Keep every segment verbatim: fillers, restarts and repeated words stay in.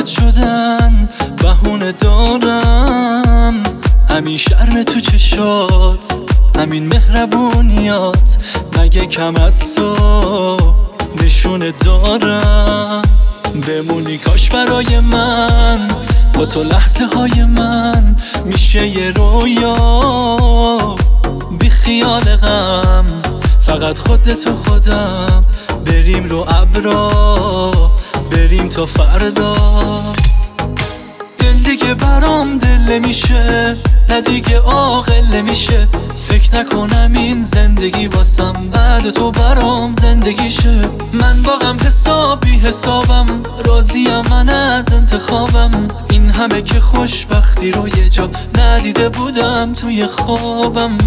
بد شدن بهونه دارم، همین شرم تو چشات، همین مهربونیات، مگه کم از تو نشونه دارم؟ بمونی کاش برای من، با تو لحظه های من میشه یه رویا، بی خیال غم، فقط خودت و خودم، بریم رو ابرا، بریم تا فردا. دل دیگه برام دل میشه، نه دیگه عاقل میشه، فکر نکنم این زندگی واسم بعد تو برام زندگیشه. من واقعا حسابی حسابم، راضیم من از انتخابم، این همه که خوشبختی رو یه جا ندیده بودم توی خوابم.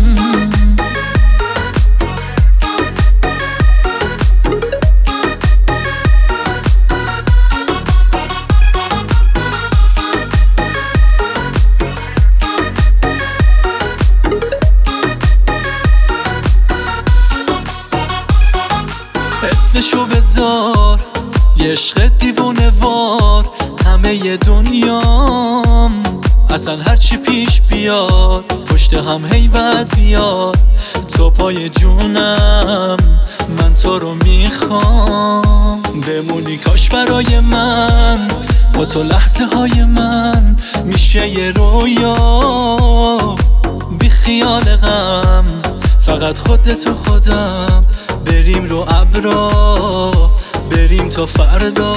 اسمشو بذار یه عشق دیوونه وار، همه ی دنیام اصلا هرچی پیش بیاد پشت هم هیبت بیاد، تو پای جونم، من تو رو میخوام. بمونی کاش برای من، با تو لحظه های من میشه یه رویا، بی خیال غم، فقط خودت و خودم، بریم رو ابرا، بریم تا فردا.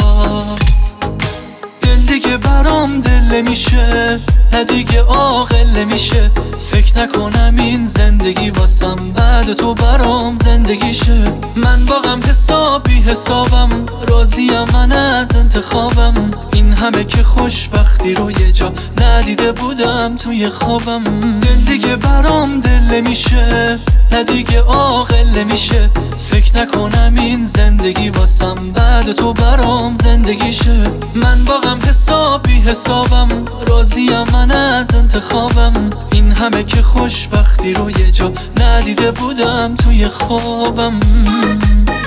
دل دیگه برام دل میشه، نه دیگه عاقل میشه، فکر نکنم این زندگی واسم بعد تو برام زندگیشه. من واقعا حسابی حسابم، راضیم من از انتخابم، این همه که خوشبختی رو یه جا ندیده بودم توی خوابم. دل دیگه برام دل میشه، نه دیگه عاقل میشه، فکر نکنم این زندگی واسم بعد تو برام زندگیشه. من واقعا حسابی حسابم، راضیم من از انتخابم، این همه که خوشبختی رو یه جا ندیده بودم توی خوابم.